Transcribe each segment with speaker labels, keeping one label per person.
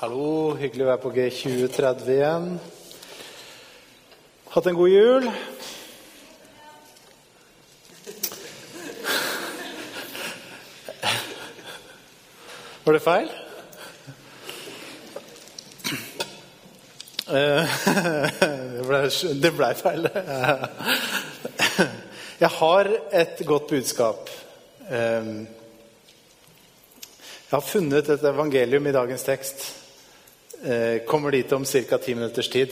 Speaker 1: Hallo, hyggelig å være på G2030 igjen. Hatt en god jul? Var det feil? Det ble feil. Jeg har et godt budskap. Jeg har funnet et evangelium i dagens tekst. Kommer dit om cirka 10 minutters tid.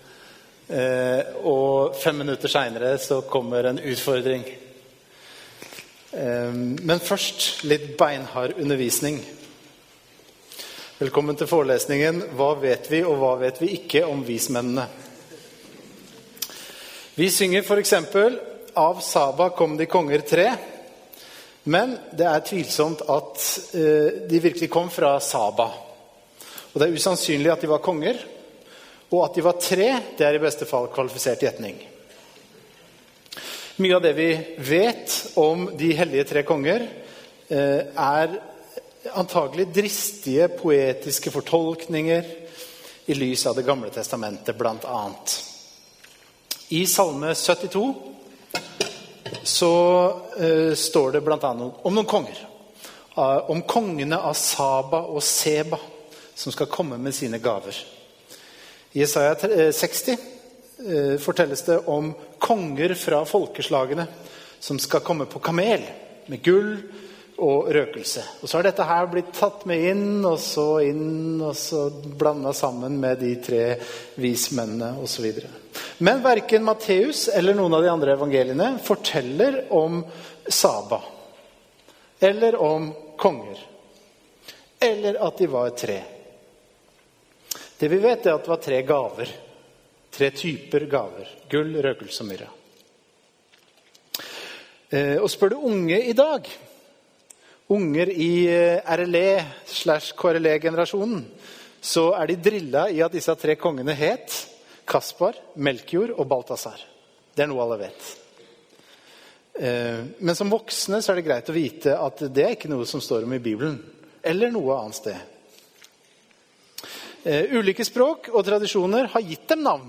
Speaker 1: Og 5 minutter senere så kommer en utfordring. Men først litt beinhard undervisning. Velkommen til forelesningen Hva vet vi og hva vet vi ikke om vismennene? Vi synger for eksempel Av Saba kom de konger 3. Men det er tvilsomt at de virkelig kom fra Saba. Og det er usannsynlig at de var konger, og at de var 3, det er i beste fall kvalifisert gjetning. Mye av det vi vet om de hellige 3 konger er antagelig dristige, poetiske fortolkninger i lys av det gamle testamentet blant annet. I Salme 72 så står det blant annet om noen konger. Om kongene av Saba og Seba, som skal komme med sine gaver. I Jesaja 60 fortelles det om konger fra folkeslagene som skal komme på kamel med gull og røkelse. Og så har dette her blitt tatt med inn og så blandet sammen med de 3 vismennene og så videre. Men hverken Matteus eller noen av de andre evangeliene forteller om Saba eller om konger eller at de var 3. Det vi vet er at det var 3 gaver. 3 typer gaver. Gull, røkelse og myrra. Og spør du unge i dag, unger i RLE/KRLE-generasjonen, så er de drillet i at disse 3 kongene het Kaspar, Melchior og Balthasar. Det er noe alle vet. Men som voksne så er det greit å vite at det er ikke noe som står om i Bibelen, eller noe annet sted. Ulike språk og tradisjoner har gitt dem navn.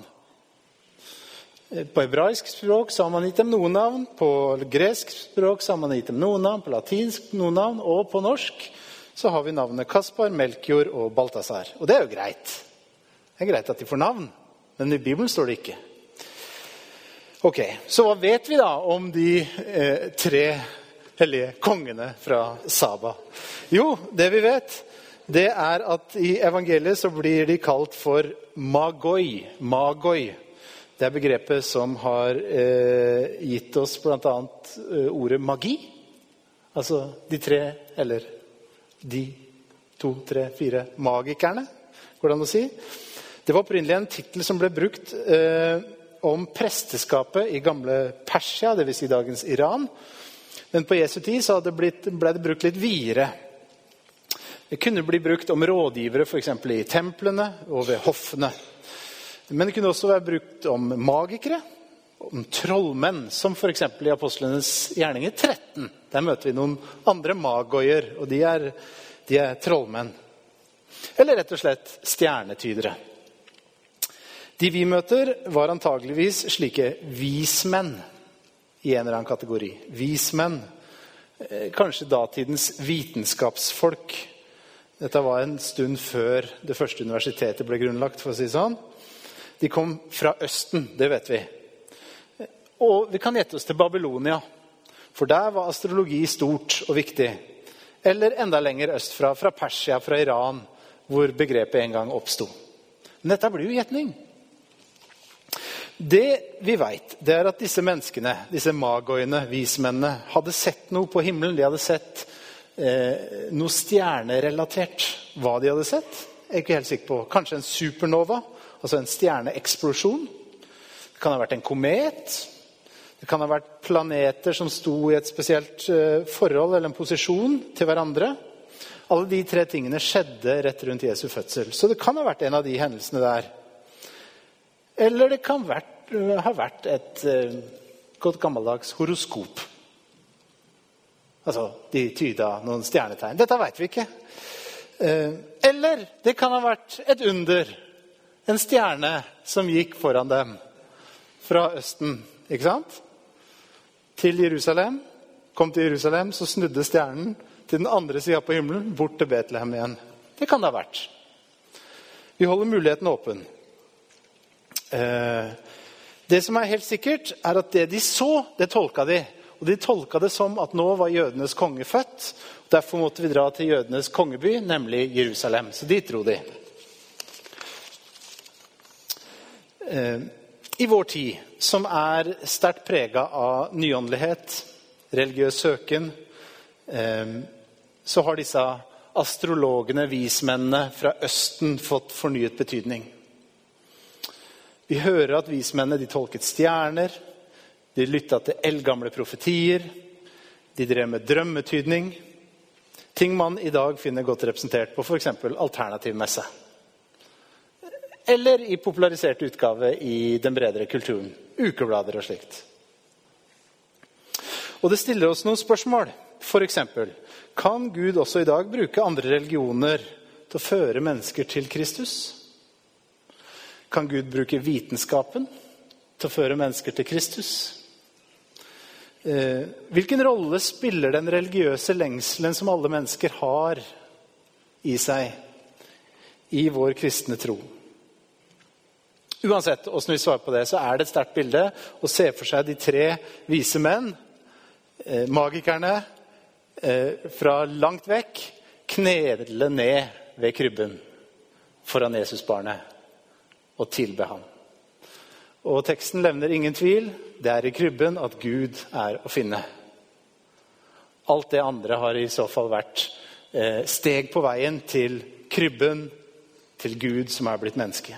Speaker 1: På hebraisk språk så har man gitt dem noen navn, på gresk språk så har man gitt dem noen navn, på latinsk noen navn, og på norsk så har vi navnet Kaspar, Melchior og Balthasar. Og det er jo greit. Det er greit at de får navn, men i Bibelen står det ikke. Ok, så hva vet vi da om de 3 hellige kongene fra Saba? Jo, det vi vet det er at i evangeliet så blir de kalt for magoi. Magoi. Det er begrepet som har gitt oss blant annet ordet magi. Altså de 3, eller de 2, 3, 4 magikerne, går det an å si. Det var opprinnelig en titel som ble brukt om presteskapet i gamle Persia, det vil si dagens Iran. Men på Jesu tid så ble det brukt litt videre. Det kunne bli brukt om rådgivere, for eksempel i templene og ved hoffene. Men det kunne også være brukt om magikere, om trollmenn, som for eksempel i Apostlenes gjerninger 13. Der møter vi noen andre magoyer, og de er trollmenn. Eller rett og slett stjernetydere. De vi møter var antageligvis slike vismenn i en eller annen kategori. Vismenn, kanskje datidens vitenskapsfolk. Dette var en stund før det første universitetet ble grunnlagt, for å si sånn. De kom fra Østen, det vet vi. Og vi kan gjette oss til Babylonia, for der var astrologi stort og viktig. Eller enda lenger østfra, fra Persia, fra Iran, hvor begrepet en gang oppstod. Men dette blir jo gjetning. Det vi vet, det er at disse menneskene, disse magoene, vismennene, hadde sett noe på himmelen. De hadde sett noe stjernerelatert. Hva de hadde sett, jeg er ikke helt sikker på. Kanskje en supernova, altså en stjerneeksplosjon. Det kan ha vært en komet. Det kan ha vært planeter som sto i et spesielt forhold eller en posisjon til hverandre. Alle de 3 tingene skjedde rett rundt Jesu fødsel. Så det kan ha vært en av de hendelsene der. Eller det kan ha vært et godt gammeldags horoskop. Altså, de tyda noen stjernetegn. Dette vet vi ikke. Eller det kan ha vært et under, en stjerne som gikk foran dem fra Østen, ikke sant? Til Jerusalem, kom til Jerusalem, så snudde stjernen til den andre siden på himmelen, bort til Betlehem igjen. Det kan det ha vært. Vi holder muligheten åpen. Det som er helt sikkert, er at det de så, det tolket de. Og de tolket det som at nå var jødenes konge født. Derfor måtte vi dra til jødenes kongeby, nemlig Jerusalem. Så dit dro de. I vår tid, som er sterkt preget av nyåndelighet, religiøs søken, så har disse astrologene, vismennene fra Østen fått fornyet betydning. Vi hører at vismennene de tolket stjerner, de lyttet til eldgamle profetier, de drev med drømmetydning, ting man i dag finner godt representert på for eksempel alternativ messe. Eller i popularisert utgave i den bredere kulturen, ukeblader og slikt. Og det stiller oss noen spørsmål. For eksempel, kan Gud også i dag bruke andre religioner til å føre mennesker til Kristus? Kan Gud bruke vitenskapen til å føre mennesker til Kristus? Hvilken rolle spiller den religiøse lengselen som alle mennesker har i seg i vår kristne tro? Uansett hvordan vi svarer på det, så er det et sterkt bilde å se for seg de 3 vise menn, magikerne, fra langt vekk, knele ned ved krybben foran Jesusbarnet og tilbe ham. Og teksten levner ingen tvil, det er i krybben at Gud er å finne. Alt det andre har i så fall vært steg på veien til krybben, til Gud som er blitt menneske.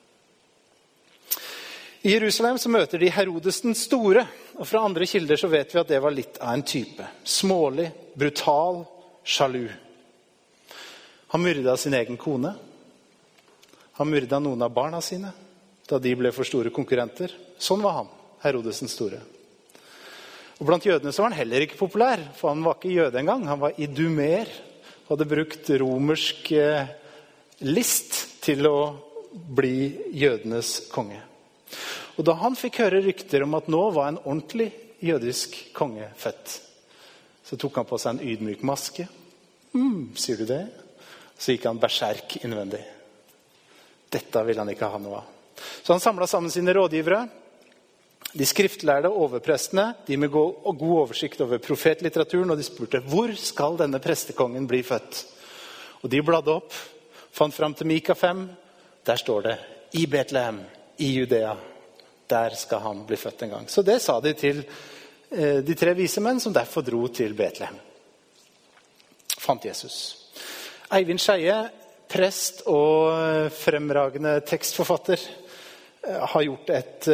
Speaker 1: I Jerusalem så møter de Herodes den store, og fra andre kilder så vet vi at det var litt av en type. Smålig, brutal, sjalu. Han myrdet sin egen kone. Han myrdet noen av barna sine, da de ble for store konkurrenter. Sånn var han, Herodes den store. Og blant jødene så var han heller ikke populær, for han var ikke jøde engang. Han var idumer, hadde brukt romersk list til å bli jødenes konge. Og da han fikk høre rykter om at nå var en ordentlig jødisk konge født, så tok han på seg en ydmyk maske. Sier du det? Så gikk han berserk innvendig. Dette ville han ikke ha noe av. Så han samlet sammen sine rådgivere, de skriftlærde overprestene, de med god oversikt over profetlitteraturen, og de spurte, hvor skal denne prestekongen bli født? Og de bladde opp, fant frem til Mika 5, der står det, i Betlehem, i Judea, der skal han bli født en gang. Så det sa de til de 3 vise menn som derfor dro til Betlehem. Fant Jesus. Eivind Skeie, prest og fremragende tekstforfatter, har gjort et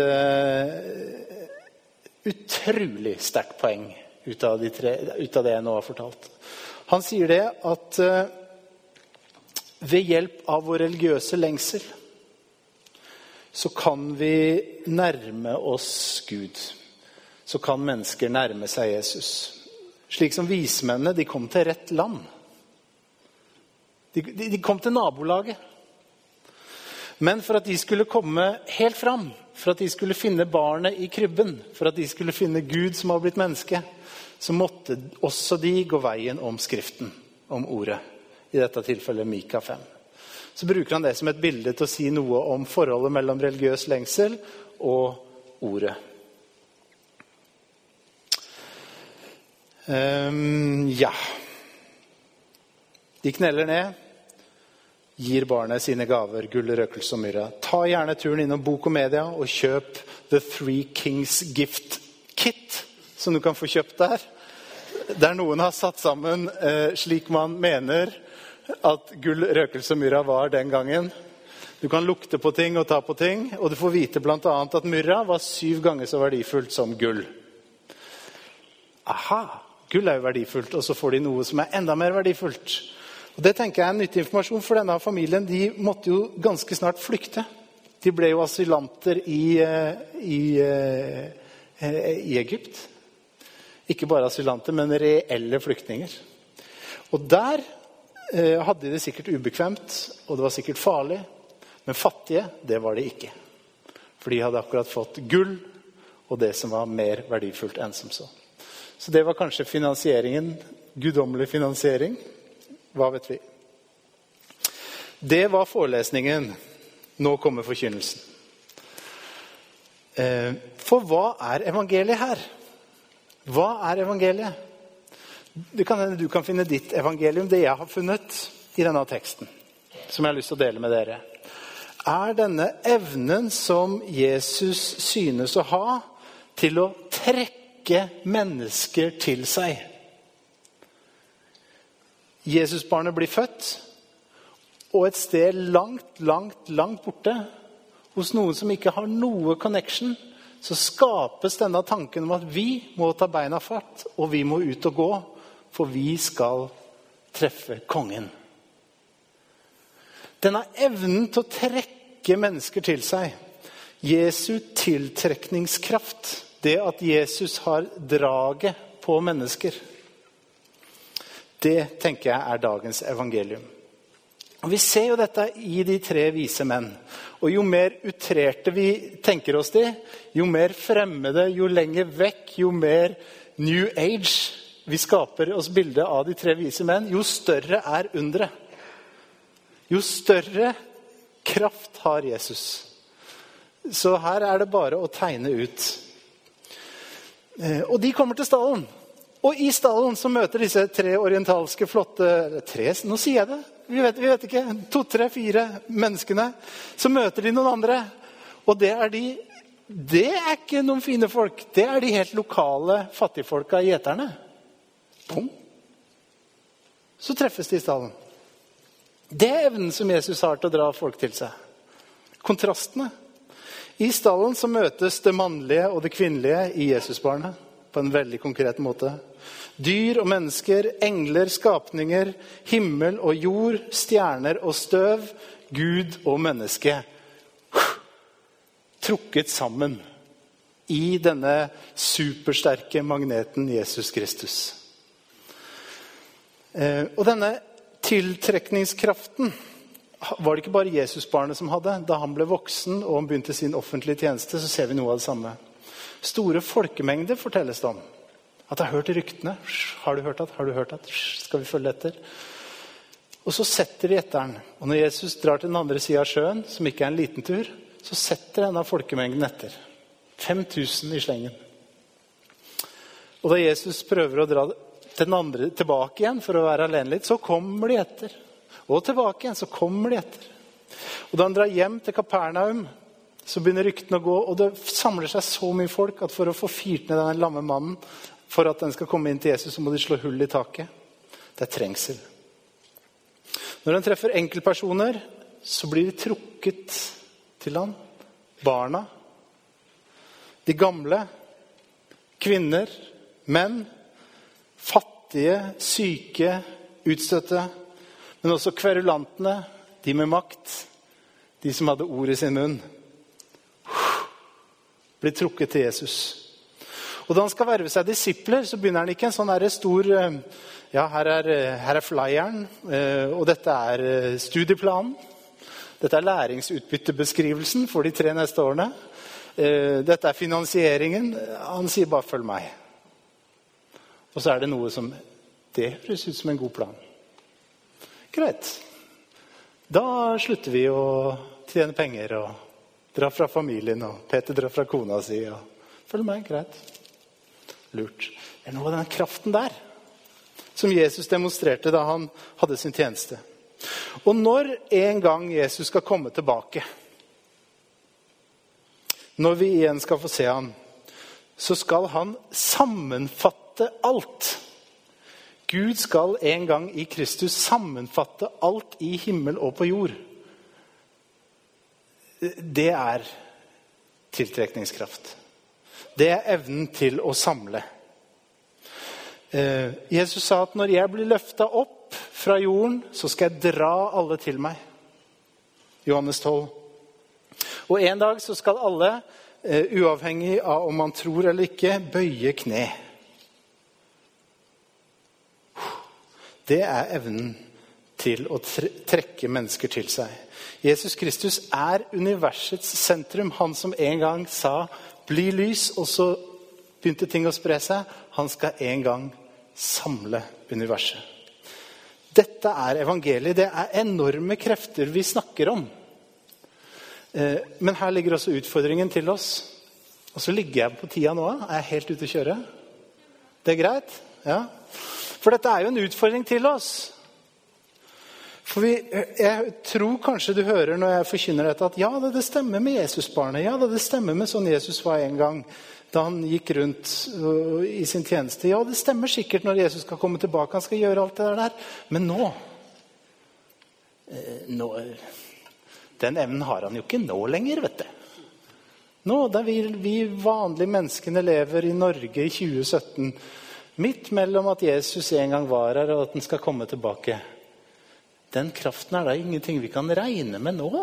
Speaker 1: utrolig sterkt poeng ut av det jeg nå har fortalt. Han sier det at ved hjelp av vår religiøse lengsel så kan vi nærme oss Gud. Så kan mennesker nærme seg Jesus. Slik som vismennene, de kom til rett land. De kom til nabolaget. Men for at de skulle komme helt fram, for at de skulle finne barnet i krybben, for at de skulle finne Gud som har blitt menneske, så måtte også de gå veien om skriften, om ordet. I dette tilfellet Mika 5. Så bruker han det som et bilde til å si noe om forholdet mellom religiøs lengsel og ordet. Ja. De kneller ned, gir barnet sine gaver, gull, røkelse og myrra. Ta gjerne turen innom Bok og Media og kjøp The Three Kings Gift Kit, som du kan få kjøpt der. Der noen har satt sammen slik man mener at gull, røkelse og myrra var den gangen. Du kan lukte på ting og ta på ting, og du får vite blant annet at myrra var 7 ganger så verdifullt som gull. Aha, gull er jo verdifullt, og så får de noe som er enda mer verdifullt. Og det tenker jeg er nyttig informasjon, for denne familien, de måtte jo ganske snart flykte. De ble jo asylanter i Egypt. Ikke bare asylanter, men reelle flyktninger. Og der hadde de det sikkert ubekvemt, og det var sikkert farlig. Men fattige, det var de ikke. For de hadde akkurat fått gull, og det som var mer verdifullt enn som så. Så det var kanskje finansieringen, guddommelig finansiering. Hva vet vi? Det var forelesningen. Nå kommer forkynnelsen. For hva er evangeliet her? Hva er evangeliet? Det kan hende du kan finne ditt evangelium, det jeg har funnet i denne teksten, som jeg har lyst til å dele med dere. Er denne evnen som Jesus synes å ha til å trekke mennesker til seg. Jesusbarnet blir født, og et sted langt, langt, langt borte, hos noen som ikke har noe connection, så skapes denne tanken om at vi må ta beina fatt, og vi må ut og gå, for vi skal treffe kongen. Denne evnen til å trekke mennesker til seg, Jesu tiltrekningskraft, det at Jesus har draget på mennesker, det tenker jeg er dagens evangelium. Og vi ser jo dette i de 3 vise menn. Og jo mer utrerte vi tenker oss de, jo mer fremmede, jo lenger vekk, jo mer New Age vi skaper oss bildet av de 3 vise menn, jo større er underet. Jo større kraft har Jesus. Så her er det bare å tegne ut. Og de kommer til stallen. Og i stallen så møter disse 3 orientalske flotte, 3, nå sier jeg det, vi vet ikke, 2, 3, 4 menneskene, så møter de noen andre. Og det er ikke noen fine folk, det er de helt lokale fattigfolka, gjeterne. Boom. Så treffes de i stallen. Det er evnen som Jesus har til å dra folk til seg. Kontrastene. I stallen så møtes det mannlige og det kvinnelige i Jesusbarnet på en veldig konkret måte. Dyr og mennesker, engler, skapninger, himmel og jord, stjerner og støv, Gud og menneske. Trukket sammen i denne supersterke magneten Jesus Kristus. Og denne tiltrekningskraften var det ikke bare Jesusbarnet som hadde. Da han ble voksen og han begynte sin offentlige tjeneste, så ser vi noe av det samme. Store folkemengder fortelles det om. At jeg har hørt ryktene. Har du hørt at? Har du hørt at? Skal vi følge etter? Og så setter de etter den. Og når Jesus drar til den andre siden av sjøen, som ikke er en liten tur, så setter denne folkemengden etter. 5000 i slengen. Og da Jesus prøver å dra den andre tilbake igjen for å være alene litt, så kommer de etter. Og tilbake igjen, så kommer de etter. Og da han drar hjem til Kapernaum, så begynner ryktene å gå, og det samler seg så mye folk at for å få fyrt ned den lamme mannen, for at den skal komme inn til Jesus, så må de slå hull i taket. Det er trengsel. Når han treffer enkeltpersoner, så blir de trukket til han. Barna, de gamle, kvinner, menn, fattige, syke, utstøtte, men også kverulantene, de med makt, de som hadde ord i sin munn, blir trukket til Jesus. Og da han skal verve seg disipler, så begynner han ikke en sånn stor, ja, her er flyeren, og dette er studieplanen. Dette er læringsutbyttebeskrivelsen for de 3 neste årene. Dette er finansieringen. Han sier bare, følg meg. Og så er det noe som, det høres ut som en god plan. Greit. Da slutter vi å tjene penger og dra fra familien, og Peter drar fra kona si, og følg meg, greit. Lurt. Det er noe av den kraften der som Jesus demonstrerte da han hadde sin tjeneste. Og når en gang Jesus skal komme tilbake, når vi igjen skal få se han, så skal han sammenfatte alt. Gud skal en gang i Kristus sammenfatte alt i himmel og på jord. Det er tiltrekningskraft. Det er evnen til å samle. Jesus sa at når jeg blir løftet opp fra jorden, så skal jeg dra alle til meg. Johannes 12. Og en dag så skal alle, uavhengig av om man tror eller ikke, bøye kne. Det er evnen til å trekke mennesker til seg. Jesus Kristus er universets sentrum. Han som en gang sa, bli lys, og så begynte ting å spre seg. Han skal en gang samle universet. Dette er evangeliet. Det er enorme krefter vi snakker om. Men her ligger også utfordringen til oss. Og så ligger jeg på tida nå. Er jeg helt ute å kjøre? Det er greit? Ja. For dette er jo en utfordring til oss. For jeg tror kanskje du hører når jeg forkynner dette, at ja, det stemmer med Jesusbarnet. Ja, det stemmer med sånn Jesus var en gang, da han gikk rundt i sin tjeneste. Ja, det stemmer sikkert når Jesus skal komme tilbake. Han skal gjøre alt det der. Men nå den evnen har han jo ikke nå lenger, vet du. Nå, da vi vanlige menneskene lever i Norge i 2017, midt mellom at Jesus en gang var her og at han skal komme tilbake. Den kraften er da ingenting vi kan regne med nå.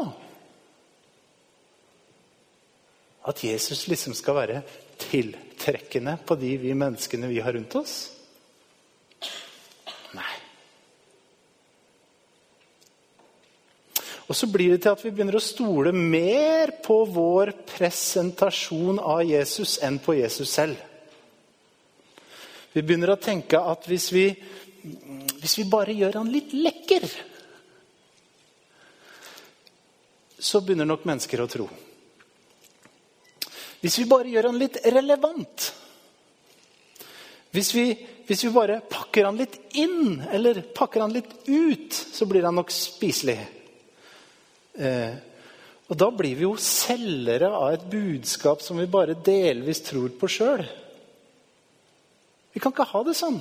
Speaker 1: At Jesus liksom skal være tiltrekkende på de vi menneskene vi har rundt oss. Nei. Og så blir det til at vi begynner å stole mer på vår presentasjon av Jesus enn på Jesus selv. Vi begynner å tenke at hvis vi bare gjør han litt lekker, så begynner nok mennesker å tro. Hvis vi bare gjør han litt relevant, hvis vi bare pakker han litt inn, eller pakker han litt ut, så blir han nok spiselig. Og da blir vi jo selgere av et budskap som vi bare delvis tror på selv. Vi kan ikke ha det sånn.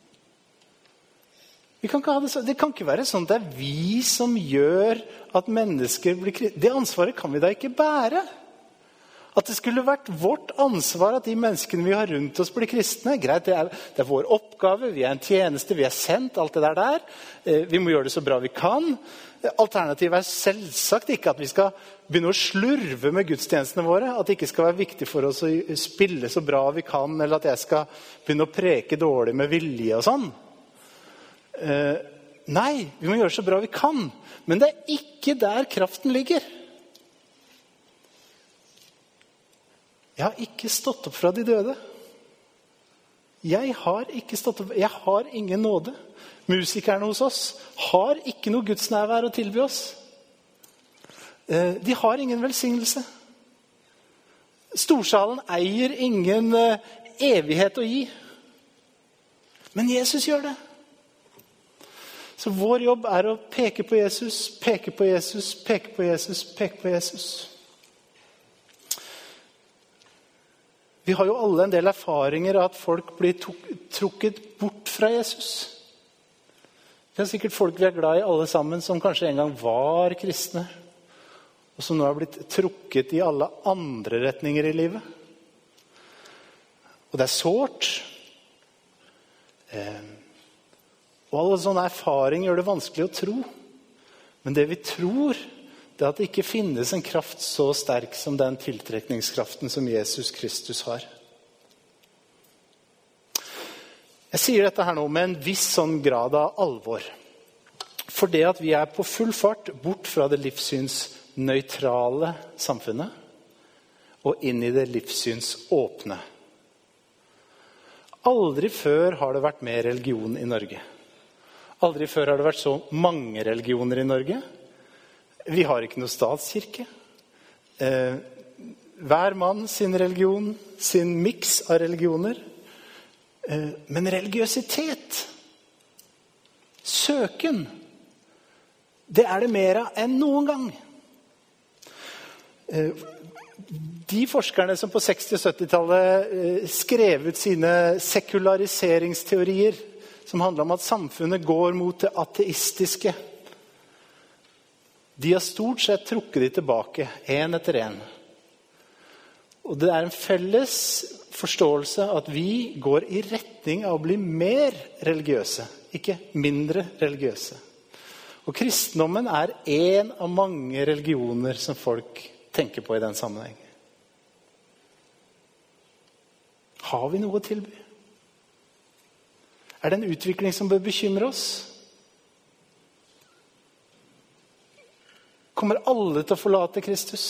Speaker 1: Det kan ikke være sånn at det er vi som gjør at mennesker blir kristne. Det ansvaret kan vi da ikke bære. At det skulle vært vårt ansvar at de menneskene vi har rundt oss blir kristne. Greit, det er vår oppgave, vi er en tjeneste, vi er sendt, alt det der. Vi må gjøre det så bra vi kan. Alternativet er selvsagt ikke at vi skal begynne å slurve med gudstjenestene våre. At det ikke skal være viktig for oss å spille så bra vi kan, eller at jeg skal begynne å preke dårlig med vilje og sånn. Nei, vi må gjøre så bra vi kan. Men det er ikke der kraften ligger. Jeg har ikke stått opp fra de døde. Jeg har ikke stått opp. Jeg har ingen nåde. Musikerne hos oss har ikke noe gudsnærvær å tilby oss. De har ingen velsignelse. Storsalen eier ingen evighet å gi. Men Jesus gjør det. Så vår jobb er å peke på Jesus, peke på Jesus, peke på Jesus, peke på Jesus. Vi har jo alle en del erfaringer av at folk blir trukket bort fra Jesus. Det er sikkert folk vi er glad i alle sammen, som kanskje en gang var kristne, og som nå har blitt trukket i alle andre retninger i livet. Og det er sårt. Og alle sånne erfaringer gjør det vanskelig å tro. Men det vi tror, det er at det ikke finnes en kraft så sterk som den tiltrekningskraften som Jesus Kristus har. Jeg sier dette her nå med en viss sånn grad av alvor. For det at vi er på full fart bort fra det livssynsnøytrale samfunnet og inn i det livssynsåpne. Aldri før har det vært mer religion i Norge. Aldri før har det vært så mange religioner i Norge. Vi har ikke noe statskirke. Hver mann sin religion, sin miks av religioner. Men religiøsitet, søken, det er det mer av enn noen gang. De forskerne som på 60- og 70-tallet skrev ut sine sekulariseringsteorier, som handler om at samfunnet går mot det ateistiske, de har stort sett trukket de tilbake, en etter en. Og det er en felles forståelse at vi går i retning av å bli mer religiøse, ikke mindre religiøse. Og kristendommen er en av mange religioner som folk tenker på i den sammenheng. Har vi noe å tilby? Er det en utvikling som bør bekymre oss? kommer alle til å forlate Kristus.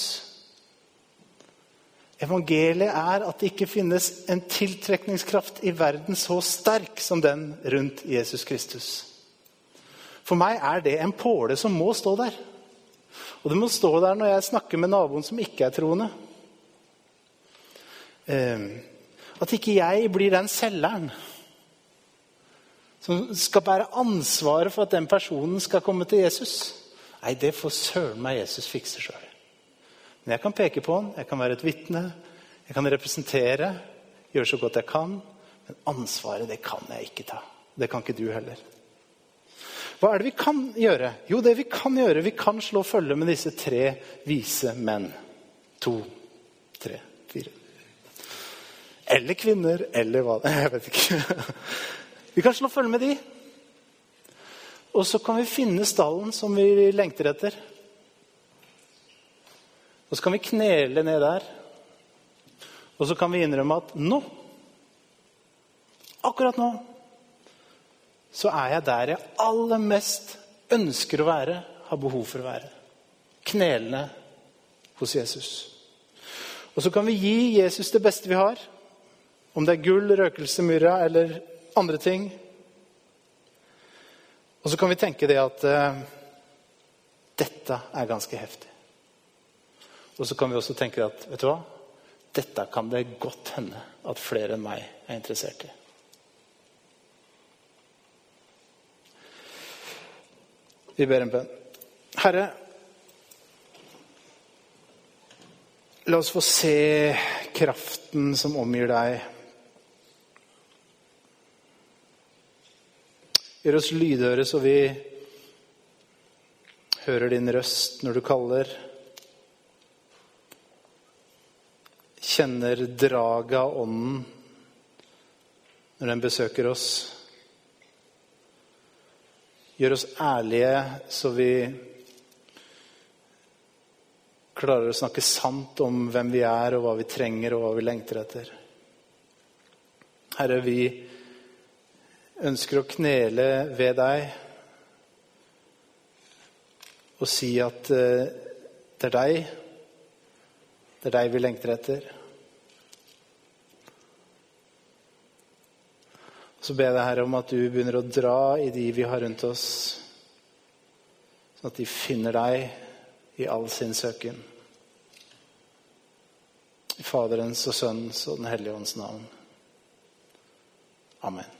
Speaker 1: Evangeliet at det ikke finnes en tiltrekningskraft i verden så sterk som den rundt Jesus Kristus. For meg det en påle som må stå der. Og det må stå der når jeg snakker med naboen som ikke troende. At ikke jeg blir den selgeren som skal bære ansvaret for at den personen skal komme til Jesus. Nei, det får søren meg Jesus fikse selv. Men jeg kan peke på han, jeg kan være et vitne, jeg kan representere, gjøre så godt jeg kan, men ansvaret det kan jeg ikke ta. Det kan ikke du heller. Hva det vi kan gjøre? Jo, det vi kan gjøre, vi kan slå følge med disse 3 vise menn. 2, 3, 4. Eller kvinner, eller hva, jeg vet ikke. Vi kan slå følge med de. Og så kan vi finne stallen som vi lengter etter. Og så kan vi knele ned der. Og så kan vi innrømme at nå, akkurat nå, så jeg der jeg aller mest ønsker å være, har behov for å være. Knelende hos Jesus. Og så kan vi gi Jesus det beste vi har. Om det gull, røkelse, myrra eller andre ting. Og så kan vi tenke det at dette ganske heftig. Og så kan vi også tenke at, vet du hva? Dette kan det godt hende at flere enn meg interessert i. Vi ber en bønn. Herre, la oss få se kraften som omgir deg. Gjør oss lydhøre så vi hører din røst når du kaller. Kjenner draget av ånden når den besøker oss. Gjør oss ærlige så vi klarer å snakke sant om hvem vi og hva vi trenger og hva vi lengter etter. Herre, vi ønsker å knele ved deg og si at det deg. Det deg vi lengter etter. Så ber jeg Herre om at du begynner å dra i de vi har rundt oss, sånn at de finner deg i all sin søken. I Faderens og Sønnens og den Hellige Ånds navn. Amen.